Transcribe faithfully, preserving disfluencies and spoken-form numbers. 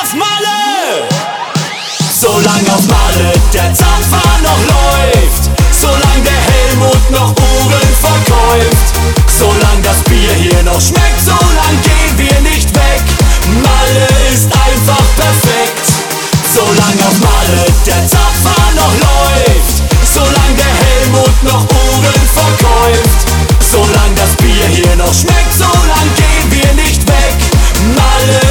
aus Malle! Solang auf Malle der Zapfer noch läuft, solang der Helmut noch Uhren verkäuft, solang das Bier hier noch schmeckt, solang gehen wir nicht weg. Malle ist einfach perfekt. Solang auf Malle der Zapfer noch läuft, solang der Helmut noch Uhren verkäuft, solang das Bier hier noch schmeckt, solang gehen wir nicht weg. Malle